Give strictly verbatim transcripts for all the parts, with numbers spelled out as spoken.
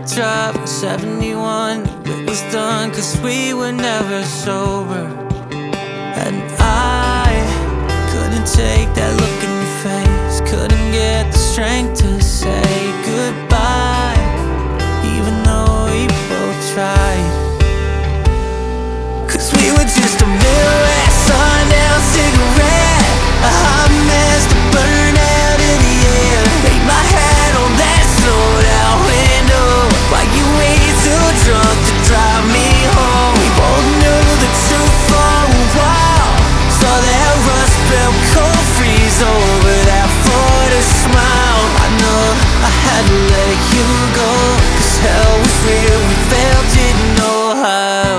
drive on seventy-one, it was done cause we were never sober. And I couldn't take that look in your face, couldn't get the strength to say goodbye, even though we both tried. Cause we were just a Midwest sundown cigarette, a hot mess to burn out in the air. Laid my head on that slowed down window while you waited too drunk to drive me home. We both knew the truth for a while, saw that rust belt cold freeze over that Florida smile. I know I had to let you go, cause hell was real, we failed, didn't know how.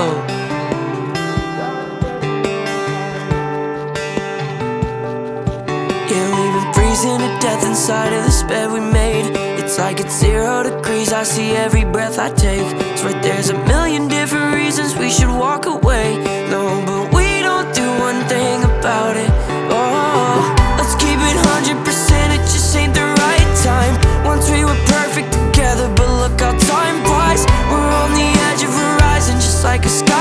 Yeah, we've been freezing to death inside of this bed we made. It's like it's zero degrees, I see every breath I take. Swear there's a million different reasons we should walk away. No, but we don't do one thing about it. Oh, let's keep it one hundred percent, it just ain't the right time. Once we were perfect together, but look how time flies. We're on the edge of a horizon, just like a sky.